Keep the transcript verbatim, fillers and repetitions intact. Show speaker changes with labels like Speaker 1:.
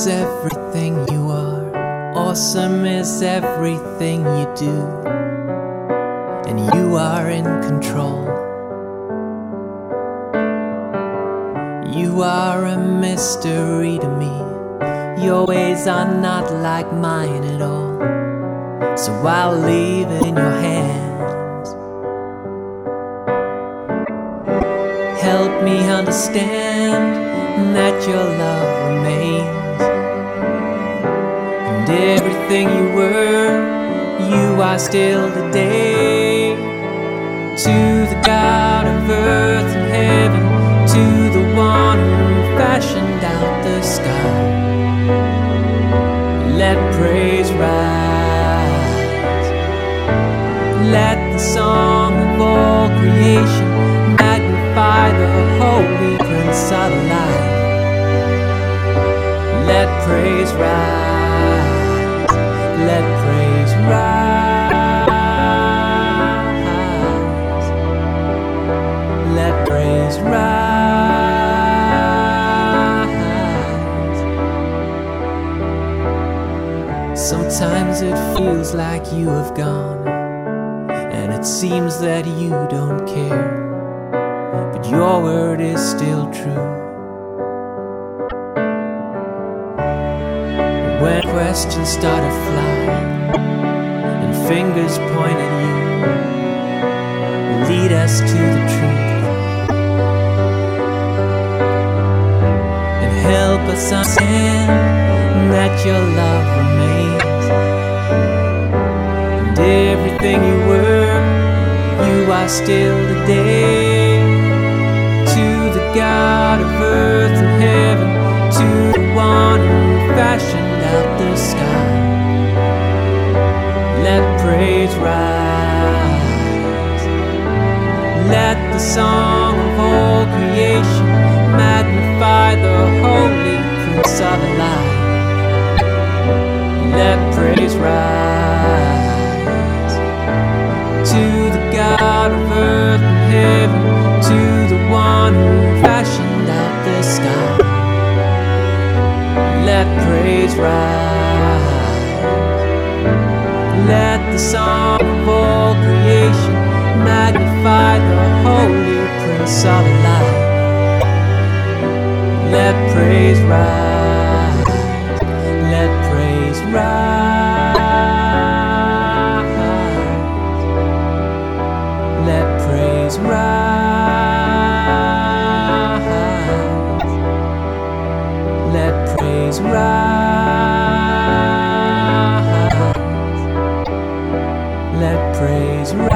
Speaker 1: is everything you are. Awesome is everything you do. And you are in control. You are a mystery to me. Your ways are not like mine at all. So I'll leave it in your hands. Help me understand that your love remains. And everything you were, you are still today. To the God of earth and heaven, to the one who fashioned out the sky, let praise rise. Let the song of all creation magnify the Holy Prince of Life. Let praise rise. Let praise rise. Let praise rise. Sometimes it feels like you have gone, and it seems that you don't care, but your word is still true. When questions start to fly and fingers point at you, lead us to the truth and help us understand that your love remains. And everything you were, you are still today. To the God of earth and heaven, to the one who fashioned out the sky, let praise rise. Let the song of all creation magnify the Holy Prince of Life. Let praise rise. To the God of earth and heaven, to the one who fashioned out the sky, let praise rise. Let the song of all creation magnify the Holy Prince of Life. Let praise rise. Let praise rise. Let praise rise. Let praise rise. Let praise rise.